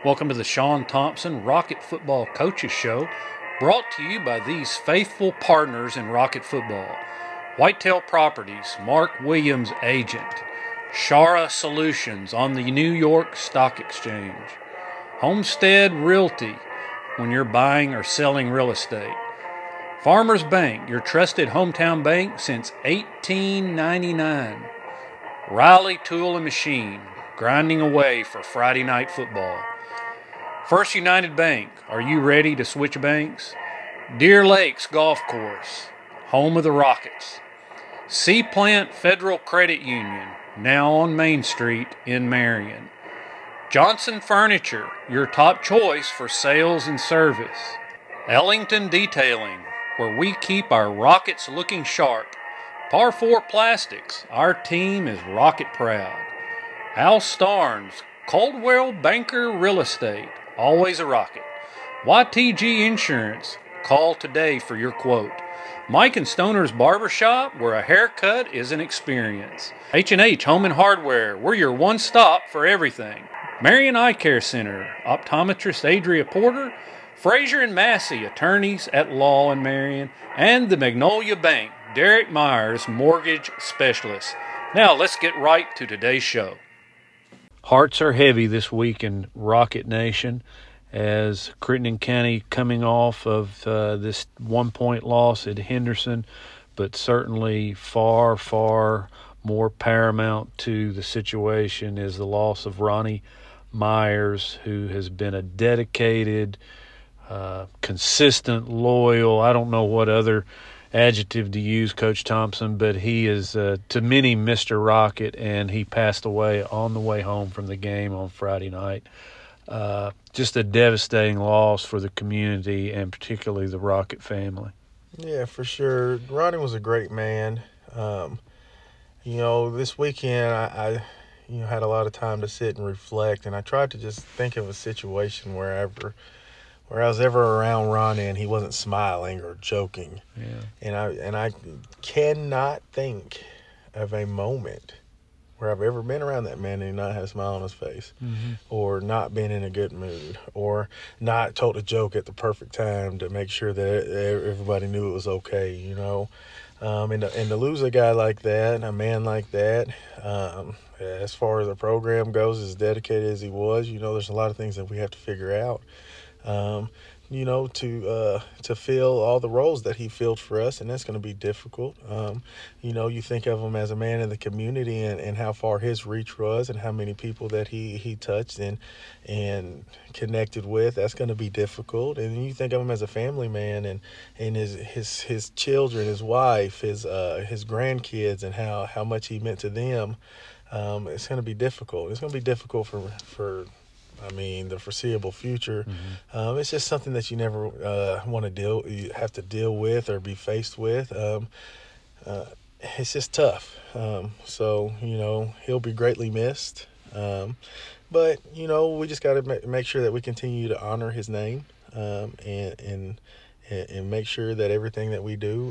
Welcome to the Sean Thompson Rocket Football Coaches Show, brought to you by these faithful partners in Rocket Football. Whitetail Properties, Mark Williams Agent. Shara Solutions on the New York Stock Exchange. Homestead Realty, when you're buying or selling real estate. Farmers Bank, your trusted hometown bank since 1899. Riley Tool and Machine, grinding away for Friday night football. First United Bank, are you ready to switch banks? Deer Lakes Golf Course, home of the Rockets. Sea Plant Federal Credit Union, now on Main Street in Marion. Johnson Furniture, your top choice for sales and service. Ellington Detailing, where we keep our Rockets looking sharp. Par 4 Plastics, our team is Rocket proud. Al Starnes, Coldwell Banker Real Estate, always a Rocket. YTG Insurance, call today for your quote. Mike and Stoner's Barbershop, where a haircut is an experience. H&H Home and Hardware, we're your one stop for everything. Marion Eye Care Center, optometrist Adria Porter. Frazier and Massey, attorneys at law in Marion. And the Magnolia Bank, Derek Myers, mortgage specialist. Now let's get right to today's show. Hearts are heavy this week in Rocket Nation as Crittenden County coming off of this 1-point loss at Henderson, but certainly far, far more paramount to the situation is the loss of Ronnie Myers, who has been a dedicated, consistent, loyal, I don't know what other adjective to use, Coach Thompson, but he is to many Mr. Rocket, and he passed away on the way home from the game on Friday night. Just a devastating loss for the community and particularly the Rocket family. Yeah, for sure. Ronnie was a great man. This weekend I had a lot of time to sit and reflect, and I tried to just think of a situation where I was ever around Ronnie and he wasn't smiling or joking. Yeah. And I cannot think of a moment where I've ever been around that man and he not had a smile on his face, or not been in a good mood, or not told a joke at the perfect time to make sure that everybody knew it was okay, And to lose a guy like that, a man like that, as far as the program goes, as dedicated as he was, there's a lot of things that we have to figure out. To fill all the roles that he filled for us, and that's going to be difficult. You think of him as a man in the community and how far his reach was and how many people that he touched and connected with. That's going to be difficult. And you think of him as a family man and his children, his wife, his grandkids, and how much he meant to them. It's going to be difficult. It's going to be difficult for the foreseeable future. It's just something that you never you have to deal with or be faced with. It's just tough. So he'll be greatly missed. But we just got to make sure that we continue to honor his name, and make sure that everything that we do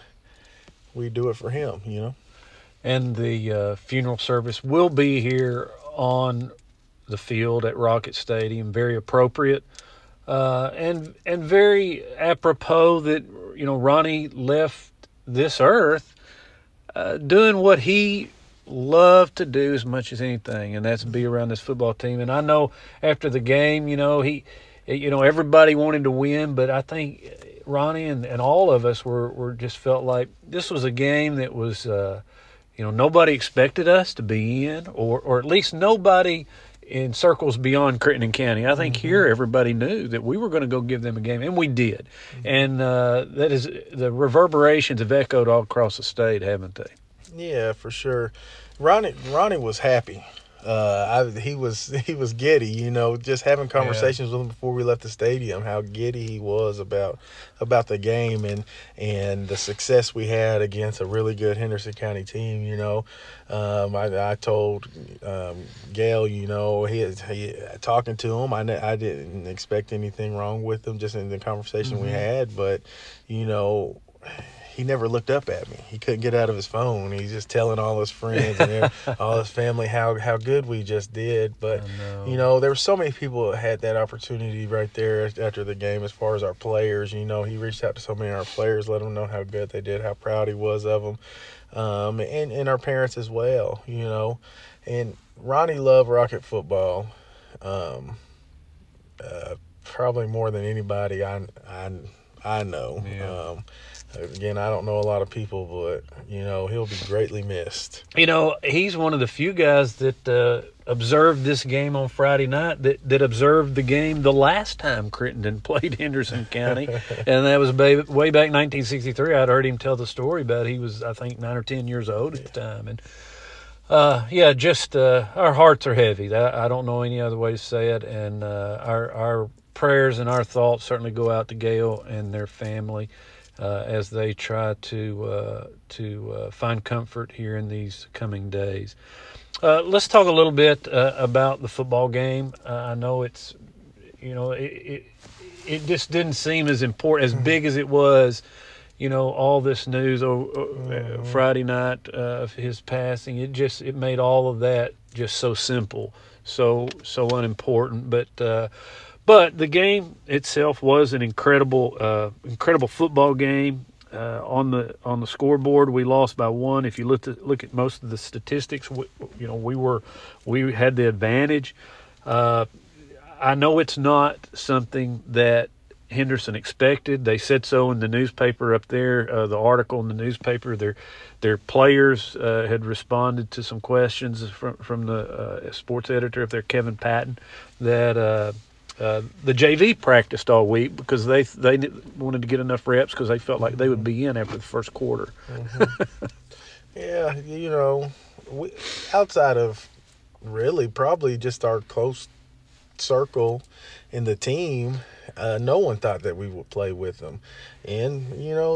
it for him. And the funeral service will be here on the field at Rocket Stadium, very appropriate, and very apropos that Ronnie left this earth doing what he loved to do as much as anything, and that's be around this football team. And I know after the game, everybody wanted to win, but I think Ronnie and all of us were just felt like this was a game that was nobody expected us to be in, or at least nobody in circles beyond Crittenden County. I think here everybody knew that we were going to go give them a game, and we did. And that is the reverberations have echoed all across the state, haven't they? Yeah, for sure. Ronnie was happy. He was giddy, just having conversations with him before we left the stadium, how giddy he was about the game and the success we had against a really good Henderson County team. I told Gail, he talking to him, I didn't expect anything wrong with him just in the conversation we had, but he never looked up at me. He couldn't get out of his phone. He's just telling all his friends and all his family how good we just did. But, there were so many people that had that opportunity right there after the game as far as our players. He reached out to so many of our players, let them know how good they did, how proud he was of them, and our parents as well, And Ronnie loved Rocket football, probably more than anybody I know. Yeah. Again, I don't know a lot of people, but he'll be greatly missed. He's one of the few guys that observed this game on Friday night that observed the game the last time Crittenden played Henderson County, and that was way back in 1963. I'd heard him tell the story about he was, I think, 9 or 10 years old at the time, and our hearts are heavy. I don't know any other way to say it, and our prayers and our thoughts certainly go out to Gail and their family as they try to find comfort here in these coming days. Let's talk a little bit about the football game. I know it's, it just didn't seem as important, as big as it was. All this news Friday night of his passing. It made all of that just so simple, so unimportant. But the game itself was an incredible football game. On the scoreboard, we lost by 1. If you look at most of the statistics, we had the advantage. I know it's not something that Henderson expected. They said so in the newspaper up there. The article in the newspaper, their players had responded to some questions from the sports editor up there, Kevin Patton, that. The JV practiced all week because they wanted to get enough reps because they felt like they would be in after the first quarter. Mm-hmm. Yeah, we, outside of really probably just our close circle in the team, no one thought that we would play with them. And,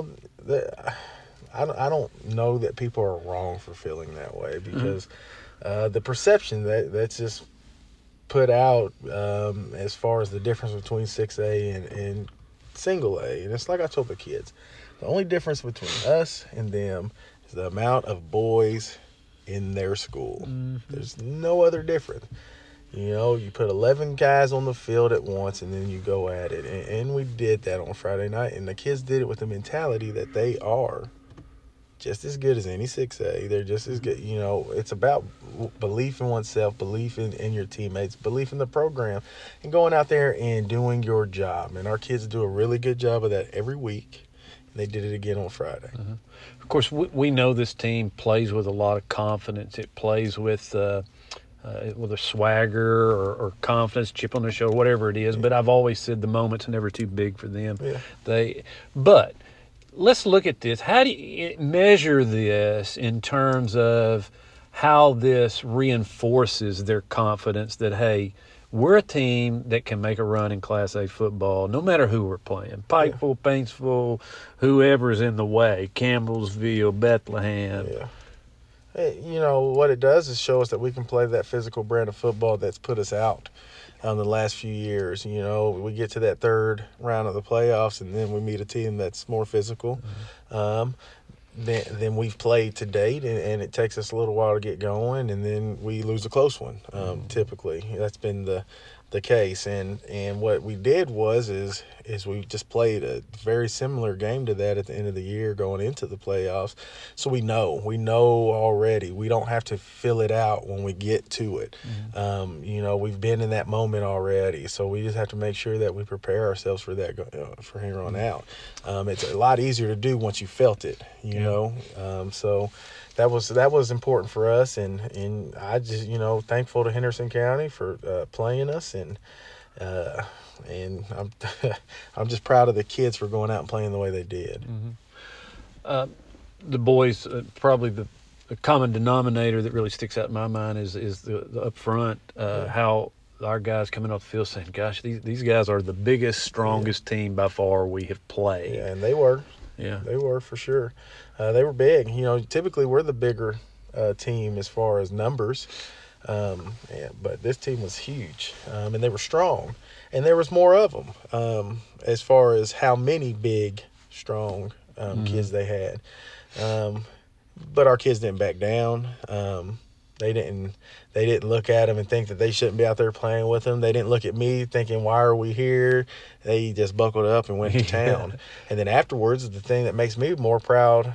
I don't know that people are wrong for feeling that way because the perception that's just put out as far as the difference between 6A and single A. And it's like I told the kids, the only difference between us and them is the amount of boys in their school. Mm-hmm. There's no other difference. You put 11 guys on the field at once and then you go at it. And we did that on Friday night. And the kids did it with the mentality that they are just as good as any 6A. They're just as good. It's about belief in oneself, belief in your teammates, belief in the program, and going out there and doing your job. And our kids do a really good job of that every week. And they did it again on Friday. Uh-huh. Of course, we know this team plays with a lot of confidence. It plays with a swagger or confidence, chip on their shoulder, whatever it is. Yeah. But I've always said the moment's never too big for them. Yeah. But let's look at this. How do you measure this in terms of how this reinforces their confidence that, hey, we're a team that can make a run in Class A football no matter who we're playing. Pikeville, Paintsville, whoever's in the way, Campbellsville, Bethlehem. Yeah. Hey, what it does is show us that we can play that physical brand of football that's put us out the last few years. We get to that third round of the playoffs, and then we meet a team that's more physical than we've played to date, and it takes us a little while to get going, and then we lose a close one. Typically, that's been the case, and what we did is we just played a very similar game to that at the end of the year going into the playoffs. So we know already. We don't have to fill it out when we get to it. Mm-hmm. We've been in that moment already, so we just have to make sure that we prepare ourselves for that for here on out. It's a lot easier to do once you felt it, so that was important for us, and I just thankful to Henderson County for playing us, and I'm just proud of the kids for going out and playing the way they did. Mm-hmm. The boys, probably the common denominator that really sticks out in my mind is the up front, how our guys coming off the field saying, gosh, these guys are the biggest, strongest team by far we have played. Yeah, and they were. Yeah, they were for sure. They were big. Typically we're the bigger team as far as numbers, but this team was huge, and they were strong, and there was more of them as far as how many big, strong kids they had. But our kids didn't back down. They didn't look at him and think that they shouldn't be out there playing with him. They didn't look at me thinking, why are we here? They just buckled up and went to town. And then afterwards, the thing that makes me more proud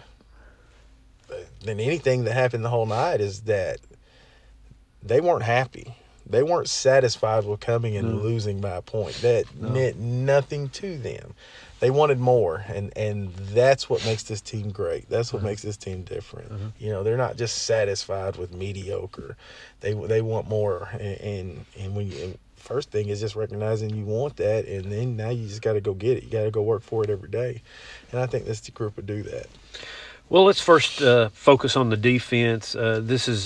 than anything that happened the whole night is that they weren't happy. They weren't satisfied with coming and losing by a point. That meant nothing to them. They wanted more, and that's what makes this team great. That's what makes this team different. You know, they're not just satisfied with mediocre. They want more, and when you, first thing is just recognizing you want that, and then now you just got to go get it. You got to go work for it every day, and I think this group would do that. Well, let's first focus on the defense. This is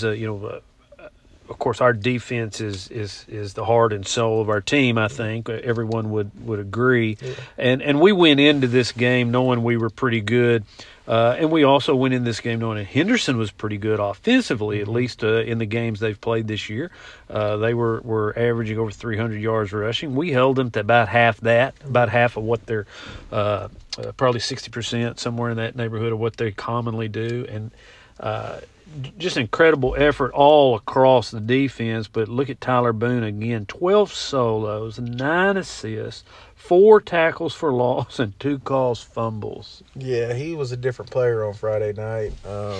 of course, our defense is the heart and soul of our team. I think everyone would agree, and we went into this game knowing we were pretty good, and we also went in this game knowing that Henderson was pretty good offensively, at least in the games they've played this year. They were averaging over 300 yards rushing. We held them to about half of what they're probably 60%, somewhere in that neighborhood of what they commonly do, and just incredible effort all across the defense. But look at Tyler Boone again, 12 solos, 9 assists, 4 tackles for loss, and 2 caused fumbles. Yeah, he was a different player on Friday night.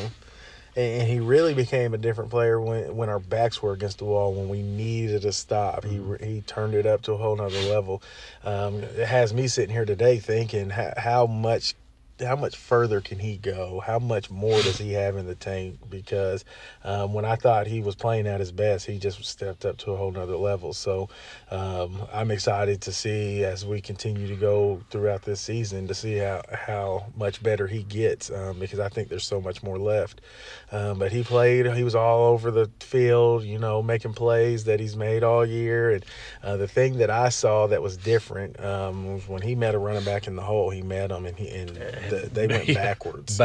And he really became a different player when our backs were against the wall, when we needed a stop. He turned it up to a whole nother level. It has me sitting here today thinking how much further can he go? How much more does he have in the tank? Because when I thought he was playing at his best, he just stepped up to a whole nother level. So I'm excited to see, as we continue to go throughout this season, to see how much better he gets, because I think there's so much more left. But he was all over the field, making plays that he's made all year. And the thing that I saw that was different was when he met a running back in the hole. He met him, and they went backwards.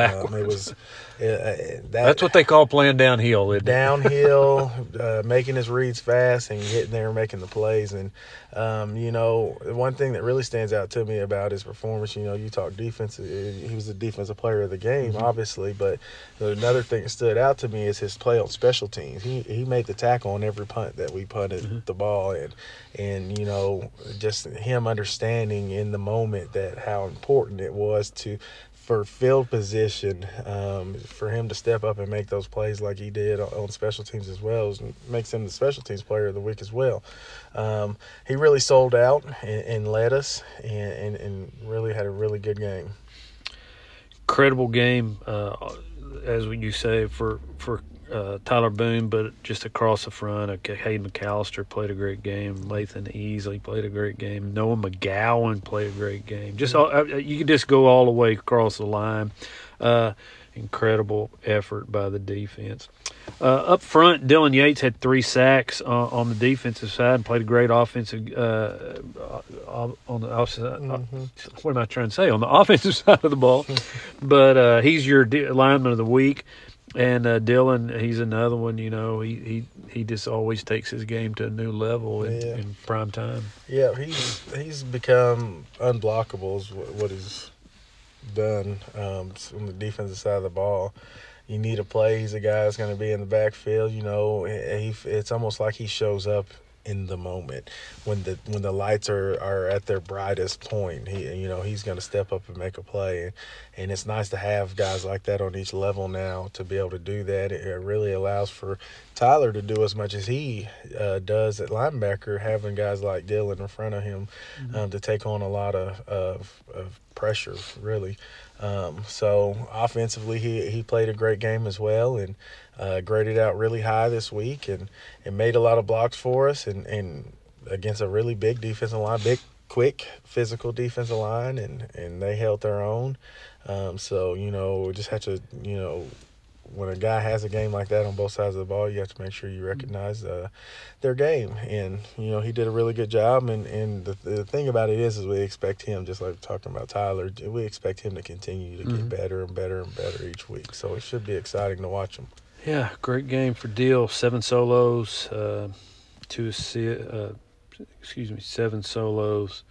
That's what they call playing downhill, isn't it? Downhill, making his reads fast and getting there and making the plays. And, one thing that really stands out to me about his performance, you talk defense, he was the defensive player of the game, obviously. But another thing that stood out to me is his play on special teams. He made the tackle on every punt that we punted the ball. And just him understanding in the moment that how important it was for field position, for him to step up and make those plays like he did on special teams as well, makes him the special teams player of the week as well. He really sold out and led us, and really had a really good game. Incredible game, as you say, for Tyler Boone, but just across the front, Hayden McAllister played a great game. Lathan Easley played a great game. Noah McGowan played a great game. You could just go all the way across the line. Incredible effort by the defense. Up front, Dylan Yates had 3 sacks on the defensive side and played a great offensive on the offensive. What am I trying to say? On the offensive side of the ball. But he's your lineman of the week. And Dylan, he's another one. He just always takes his game to a new level in prime time. Yeah, he's become unblockable is what he's done on the defensive side of the ball. You need a play, he's a guy that's going to be in the backfield. It's almost like he shows up in the moment when the lights are at their brightest point. He's going to step up and make a play, and it's nice to have guys like that on each level now to be able to do that. It really allows for Tyler to do as much as he does at linebacker, having guys like Dylan in front of him to take on a lot of pressure, really. So offensively, he played a great game as well, and graded out really high this week, and made a lot of blocks for us, and against a really big defensive line, big, quick, physical defensive line, and they held their own. So we just have to, when a guy has a game like that on both sides of the ball, you have to make sure you recognize their game. And, he did a really good job. And the thing about it is we expect him, just like talking about Tyler, we expect him to continue to get better and better and better each week. So it should be exciting to watch him. Yeah, great game for Dill. 7 solos, 7 solos,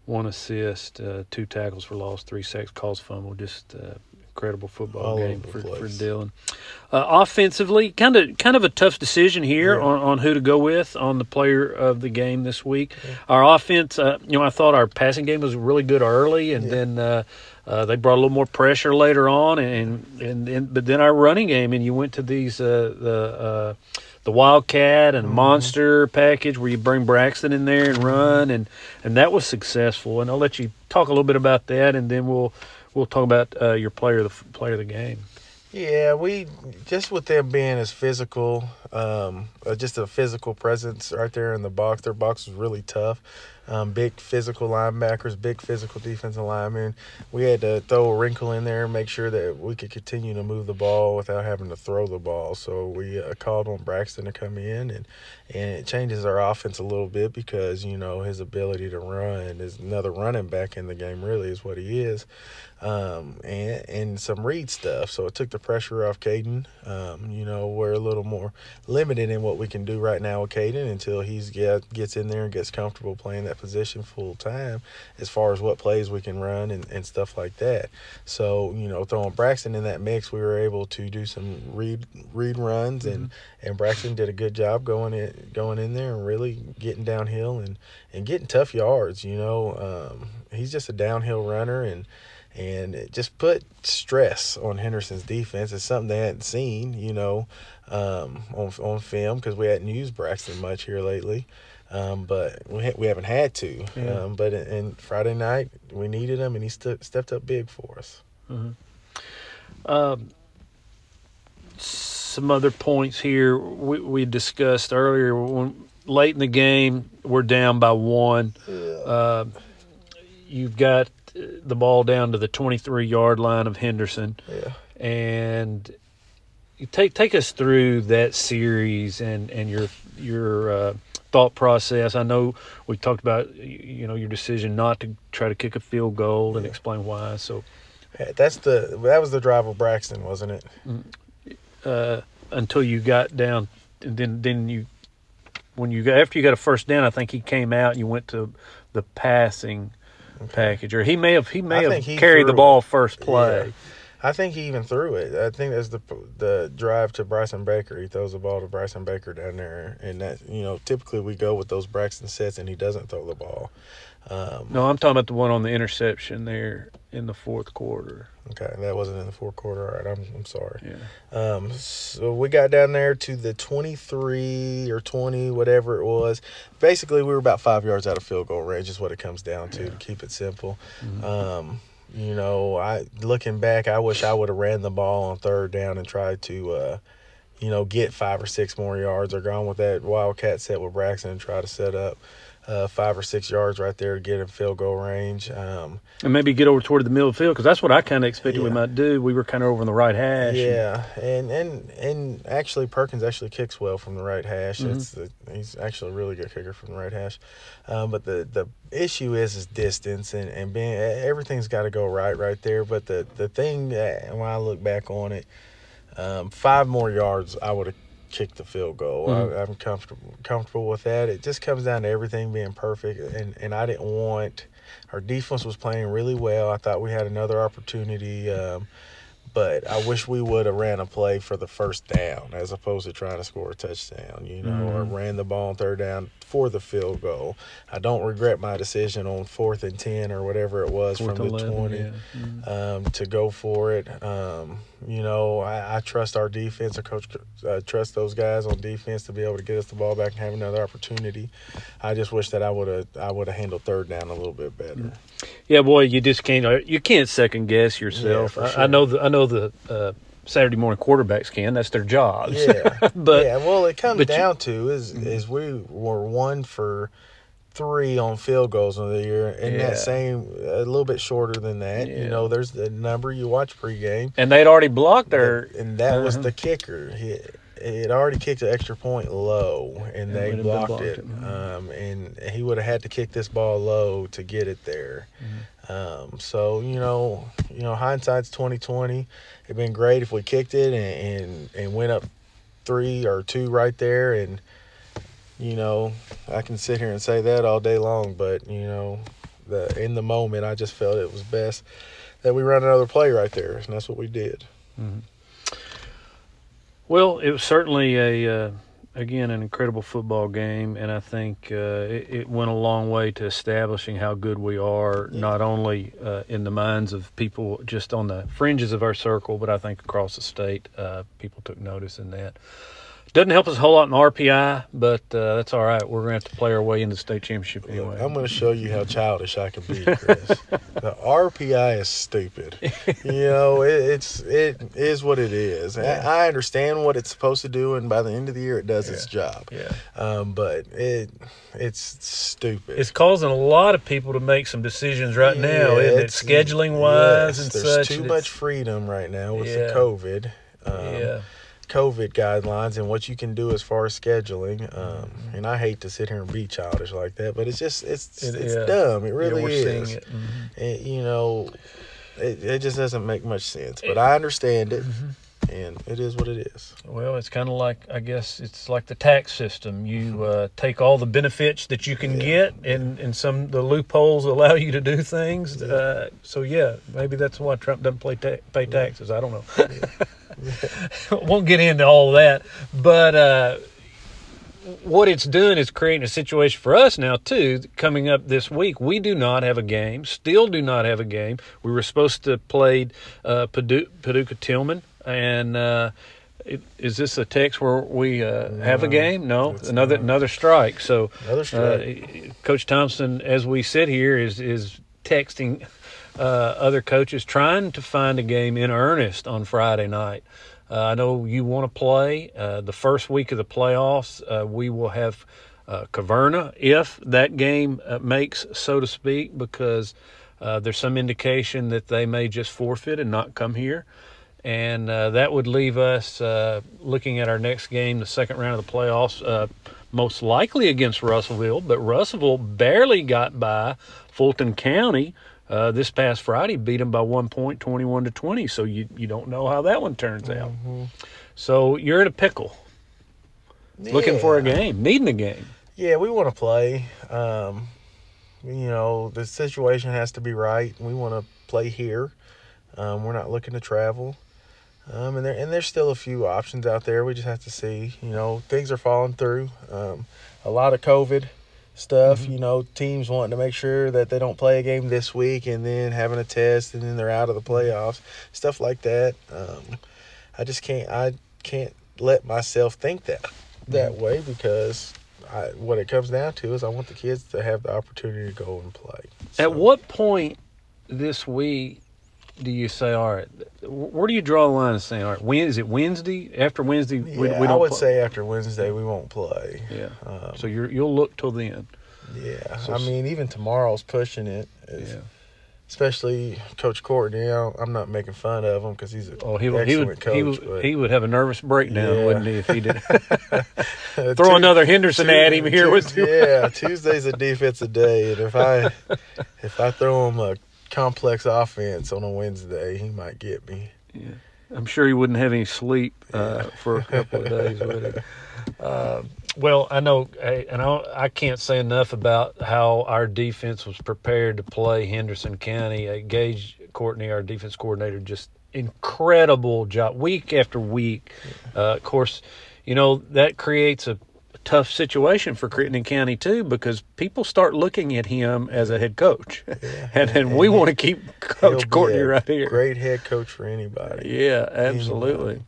1 assist, 2 tackles for loss, 3 sacks, caused fumble. Just incredible football All game over the for place. Dylan. Offensively, kind of a tough decision here Yeah. on who to go with on the player of the game this week. Yeah. Our offense, I thought our passing game was really good early, and Yeah. then they brought a little more pressure later on, but then our running game, and you went to these the Wildcat and Monster package where you bring Braxton in there and run, and that was successful. And I'll let you talk a little bit about that, and then we'll talk about your player of the game. Yeah, we just with them being as physical, just a physical presence right there in the box. Their box was really tough. Big physical linebackers, big physical defensive linemen. We had to throw a wrinkle in there and make sure that we could continue to move the ball without having to throw the ball. So we called on Braxton to come in, and it changes our offense a little bit because, his ability to run is another running back in the game, really, is what he is. And some read stuff. So it took the pressure off Caden. We're a little more limited in what we can do right now with Caden until he gets in there and gets comfortable playing that position full time as far as what plays we can run and stuff like that. So, throwing Braxton in that mix, we were able to do some read runs, and Braxton did a good job going in there and really getting downhill and getting tough yards. He's just a downhill runner, and it just put stress on Henderson's defense. It's something they hadn't seen, on film because we hadn't used Braxton much here lately. But we haven't had to. Yeah. But in Friday night, we needed him, and he stepped up big for us. Some other points here we discussed earlier. Late in the game, we're down by 1. Yeah. You've got the ball down to the 23-yard line of Henderson. Yeah. And you take us through that series and your thought process. I know we talked about your decision not to try to kick a field goal and explain why. So that was the drive of Braxton, wasn't it? Until you got down, and then you after you got a first down, I think he came out and you went to the passing package, or he may have carried the ball first play. Yeah. I think he even threw it. I think that's the drive to Bryson Baker. He throws the ball to Bryson Baker down there, and that typically we go with those Braxton sets, and he doesn't throw the ball. No, I'm talking about the one on the interception there in the fourth quarter. Okay, that wasn't in the fourth quarter. All right, I'm sorry. Yeah. So we got down there to the 23 or 20, whatever it was. Basically, we were about 5 yards out of field goal range is what it comes down to keep it simple. Looking back, I wish I would have ran the ball on third down and tried to, get 5 or 6 more yards, or gone with that Wildcat set with Braxton and try to set up 5 or 6 yards right there to get in field goal range. And maybe get over toward the middle of the field, because that's what I kind of expected we might do. We were kind of over on the right hash. Yeah, and actually Perkins actually kicks well from the right hash. He's actually a really good kicker from the right hash. But the issue is distance and being everything's got to go right there. But the thing that when I look back on it, 5 more yards I would have kicked the field goal. I'm comfortable with that. It just comes down to everything being perfect, and I didn't want. Our defense was playing really well. I thought we had another opportunity, but I wish we would have ran a play for the first down as opposed to trying to score a touchdown, or ran the ball on third down for the field goal. I don't regret my decision on 4th and 10 or whatever it was from the 20 to go for it. I trust our defense. Our coach trust those guys on defense to be able to get us the ball back and have another opportunity. I just wish that I would have handled third down a little bit better. Yeah, boy, you just can't second guess yourself. Yeah, for sure. I know the Saturday morning quarterbacks can. That's their job. Yeah, but well, it comes down to is we were 1 for 3 on field goals in the year, and that same a little bit shorter than that. Yeah. There's the number you watch pregame, and they'd already blocked and that was the kicker. He had already kicked an extra point low, and they blocked it. And he would have had to kick this ball low to get it there. So hindsight's 20/20. It'd been great if we kicked it and went up 3 or 2 right there, and I can sit here and say that all day long, but in the moment, I just felt it was best that we run another play right there, and that's what we did. Mm-hmm. Well, it was certainly again, an incredible football game, and I think it went a long way to establishing how good we are, not only in the minds of people just on the fringes of our circle, but I think across the state, people took notice in that. Doesn't help us a whole lot in RPI, but that's all right. We're going to have to play our way into the state championship anyway. Look, I'm going to show you how childish I can be, Chris. The RPI is stupid. It is what it is. Yeah. I understand what it's supposed to do, and by the end of the year, it does its job. Yeah. But it's stupid. It's causing a lot of people to make some decisions right now, isn't it? Scheduling-wise and there's such. There's too much freedom right now with the COVID. COVID guidelines and what you can do as far as scheduling. And I hate to sit here and be childish like that, but it's dumb. It really is. Seeing it. Mm-hmm. And, it just doesn't make much sense. But I understand it, and it is what it is. Well, it's kind of like, I guess, it's like the tax system. You take all the benefits that you can get, and the loopholes allow you to do things. Maybe that's why Trump doesn't pay taxes. I don't know. Won't get into all that, but what it's doing is creating a situation for us now too. Coming up this week, we do not have a game. Still, do not have a game. We were supposed to play Paducah Tillman, and is this a text where we have a game? No, another strike. So, another strike. Coach Thompson, as we sit here, is texting other coaches trying to find a game in earnest on Friday night. I know you want to play. The first week of the playoffs, we will have Caverna, if that game makes, so to speak, because there's some indication that they may just forfeit and not come here. And that would leave us looking at our next game, the second round of the playoffs, most likely against Russellville. But Russellville barely got by Fulton County this past Friday, beat them by 1 point, 21-20. So you don't know how that one turns out. Mm-hmm. So you're in a pickle, looking for a game, needing a game. Yeah, we want to play. The situation has to be right. We want to play here. We're not looking to travel. And there's still a few options out there. We just have to see. Things are falling through. A lot of COVID stuff, teams wanting to make sure that they don't play a game this week and then having a test and then they're out of the playoffs, stuff like that. I can't let myself think that way, because what it comes down to is I want the kids to have the opportunity to go and play. So, at what point this week do you say, all right, where do you draw the line and say, all right, is it Wednesday? After Wednesday, we don't I would play? say after Wednesday we won't play. Yeah. So you'll look till then. Yeah. So, even tomorrow's pushing it. Especially Coach Courtney. I'm not making fun of him because he's an excellent coach. He would have a nervous breakdown, wouldn't he, if he did? Throw another Henderson at him here with you. Yeah, Tuesday's a defensive day, and if I throw him a complex offense on a Wednesday, he might get me. Yeah, I'm sure he wouldn't have any sleep for a couple of days, would he? Well, I know, and I can't say enough about how our defense was prepared to play Henderson County. Gage Courtney, our defense coordinator, just incredible job week after week. Of course, that creates a tough situation for Crittenden County too, because people start looking at him as a head coach, and we want to keep Coach Courtney right here. Great head coach for anybody. Yeah, absolutely.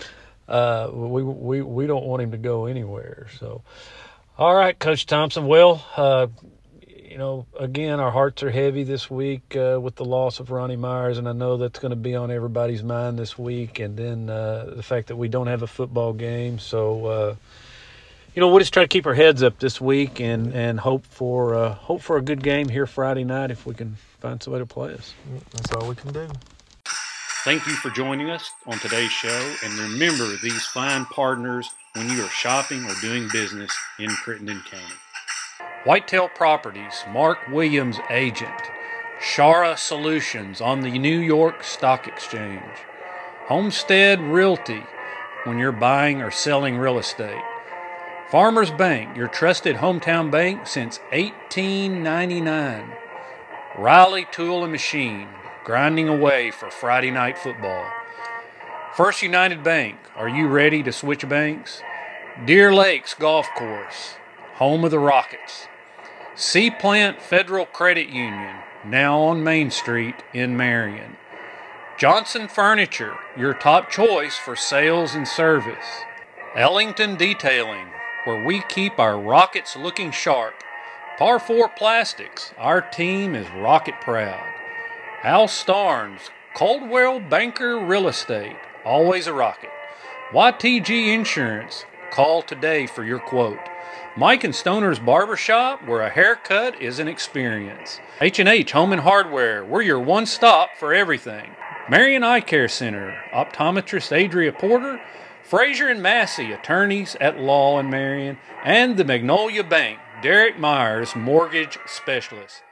We don't want him to go anywhere. So, all right, Coach Thompson. Well, again, our hearts are heavy this week with the loss of Ronnie Myers, and I know that's going to be on everybody's mind this week. And then the fact that we don't have a football game, so. We'll just try to keep our heads up this week and hope for a good game here Friday night if we can find somebody to play us. That's all we can do. Thank you for joining us on today's show, and remember these fine partners when you are shopping or doing business in Crittenden County. Whitetail Properties, Mark Williams agent. Shara Solutions on the New York Stock Exchange. Homestead Realty when you're buying or selling real estate. Farmers Bank, your trusted hometown bank since 1899. Riley Tool and Machine, grinding away for Friday night football. First United Bank, are you ready to switch banks? Deer Lakes Golf Course, home of the Rockets. Sea Plant Federal Credit Union, now on Main Street in Marion. Johnson Furniture, your top choice for sales and service. Ellington Detailing, where we keep our Rockets looking sharp. Par 4 Plastics, our team is Rocket proud. Al Starnes, Coldwell Banker Real Estate, always a Rocket. YTG Insurance, call today for your quote. Mike and Stoner's Barbershop, where a haircut is an experience. H&H Home and Hardware, we're your one stop for everything. Marion Eye Care Center, optometrist Adria Porter. Frazier and Massey, attorneys at law in Marion. And the Magnolia Bank, Derek Myers, mortgage specialist.